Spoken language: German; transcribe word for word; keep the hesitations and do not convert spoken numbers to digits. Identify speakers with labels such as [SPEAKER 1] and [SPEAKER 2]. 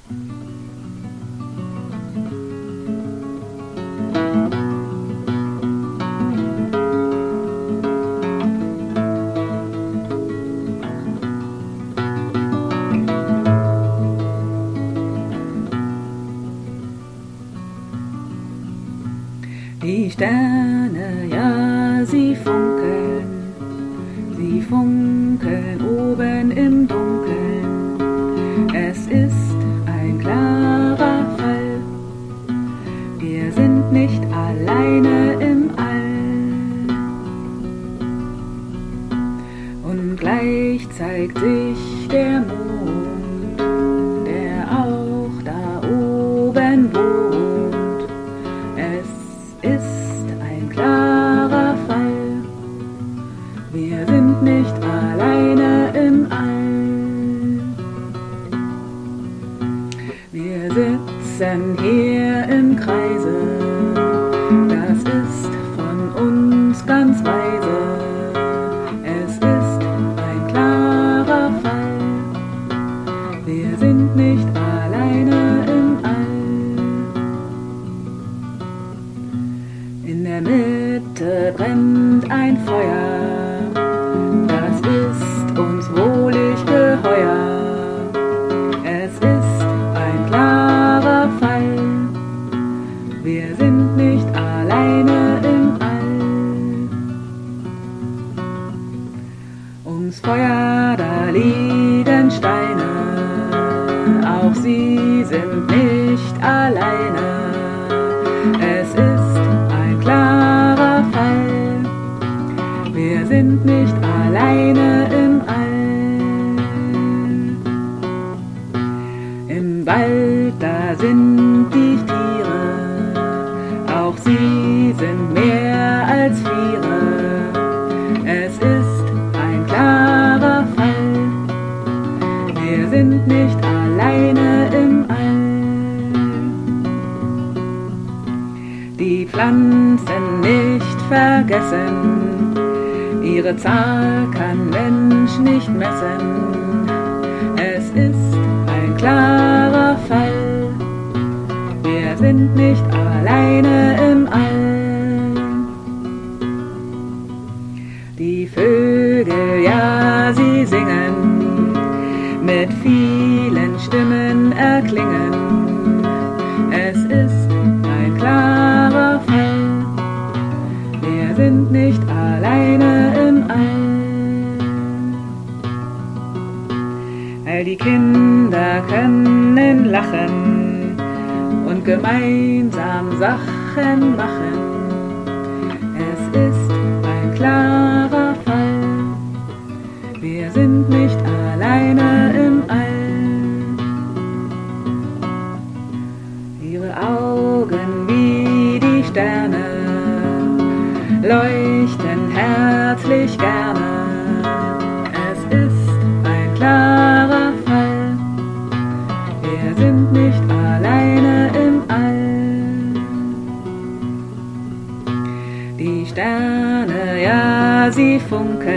[SPEAKER 1] Die Sterne, ja, sie funkeln, sie funkeln oben im Dunkeln. Es ist ein klarer Fall, wir sind nicht alleine im All. Und gleich zeigt sich der Mond, der auch da oben wohnt. Ist ein klarer Fall, wir sind nicht alleine im All. Wir sitzen hier im Kreise, das ist von uns ganz weise. Es ist ein klarer Fall, wir sind nicht alleine im All. In der Mitte brennt ein Feuer, das ist uns wohlig geheuer. Es ist ein klarer Fall, wir sind nicht alleine im All. Ums Feuer, da liegen Steine, auch sie sind nicht alleine. Es ist ein klarer Fall, wir sind nicht alleine im All. Im Wald, da sind die Tiere, auch sie sind mehr als Viere. Es ist ein klarer Fall, wir sind nicht alleine im All. Die Pflanzen nicht vergessen, ihre Zahl kann Mensch nicht messen. Es ist ein klarer Fall, wir sind nicht alleine im All. Die Vögel, ja, sie singen, mit vielen Stimmen erklingen. Es ist ein klarer Fall, wir sind nicht alleine im All. All die Kinder können lachen und gemeinsam Sachen machen. Es ist ein klarer Fall, wir sind nicht alleine im All. Ihre Augen wie die Sterne leuchten herzlich gerne. Es ist ein klarer Fall, wir sind nicht alleine im All. Die Sterne, ja, sie funkeln